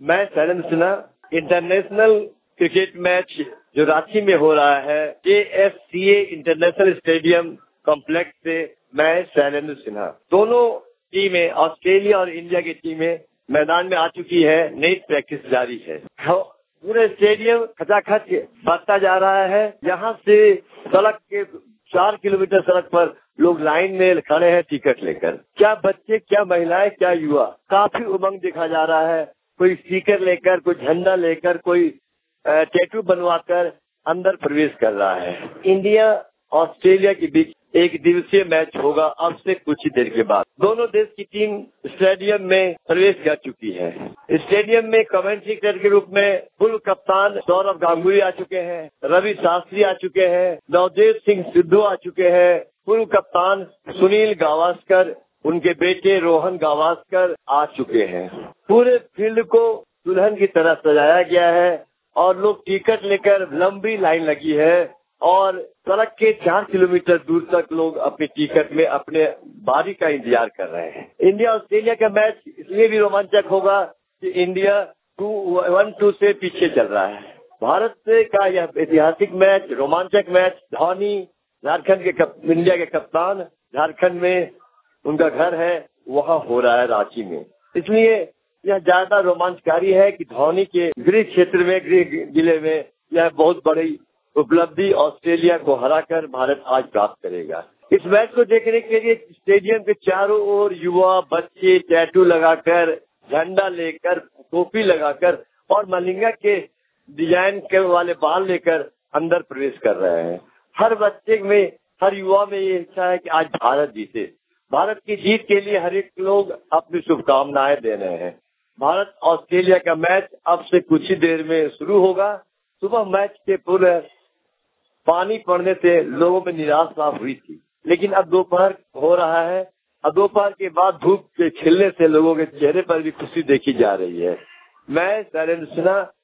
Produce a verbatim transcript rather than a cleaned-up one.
मैं Shailendra Sinha, international cricket match जो रांची में हो रहा है के F C A international stadium complex से मैं शैलेंद्र सिन्हा। दोनों टीमें, ऑस्ट्रेलिया और इंडिया की टीमें मैदान में आ चुकी है, नई प्रैक्टिस जारी है। पूरे स्टेडियम खचाखच बढ़ता जा रहा है। यहाँ से सड़क के चार किलोमीटर सड़क पर लोग लाइन में खड़े हैं टिकट लेकर। क्या बच्चे, क्या महिलाएं, क्या युवा, काफी उमंग देखा जा रहा है। कोई स्टिकर लेकर, कोई झंडा लेकर, कोई टैटू बनवाकर अंदर प्रवेश कर रहा है। इंडिया ऑस्ट्रेलिया के बीच एक दिवसीय मैच होगा अब से कुछ ही देर के बाद। दोनों देश की टीम स्टेडियम में प्रवेश कर चुकी है। स्टेडियम में कमेंट्री के रूप में पूर्व कप्तान सौरव गांगुली आ चुके हैं, रवि शास्त्री आ चुके हैं, नवजोत सिंह सिद्धू आ चुके हैं, पूर्व कप्तान सुनील गावस्कर, उनके बेटे रोहन गावस्कर आ चुके हैं। पूरे फील्ड को दुल्हन की तरह सजाया गया है और लोग टिकट लेकर, लंबी लाइन लगी है और सड़क के चार किलोमीटर दूर तक लोग अपने टिकट में अपने बारी का इंतजार कर रहे हैं। इंडिया ऑस्ट्रेलिया का मैच इसलिए भी रोमांचक होगा कि इंडिया टू वन टू से पीछे चल रहा है। भारत से का यह ऐतिहासिक मैच, रोमांचक मैच, धोनी झारखंड के कप, इंडिया के कप्तान, झारखंड में उनका घर है, वहाँ हो रहा है रांची में। इसलिए यह ज्यादा रोमांचकारी है कि धोनी के गृह क्षेत्र में, गृह जिले में यह बहुत बड़ी उपलब्धि ऑस्ट्रेलिया को हराकर भारत आज प्राप्त करेगा। इस मैच को देखने के लिए स्टेडियम के चारों ओर युवा, बच्चे टैटू लगाकर, झंडा लेकर, टोपी लगाकर और मलिंगा के डिजाइन के वाले बाल लेकर अंदर प्रवेश कर रहे हैं। हर बच्चे में, हर युवा में ये इच्छा है कि आज भारत जीते। भारत की जीत के लिए हर एक लोग अपनी शुभकामनाएं दे रहे हैं। भारत ऑस्ट्रेलिया का मैच अब से कुछ ही देर में शुरू होगा। सुबह मैच के पूर्व पानी पड़ने से लोगों में निराशा हुई थी, लेकिन अब दोपहर हो रहा है। अब दोपहर के बाद धूप के खिलने से लोगों के चेहरे पर भी खुशी देखी जा रही है। मैं शैलेंद्र सिन्हा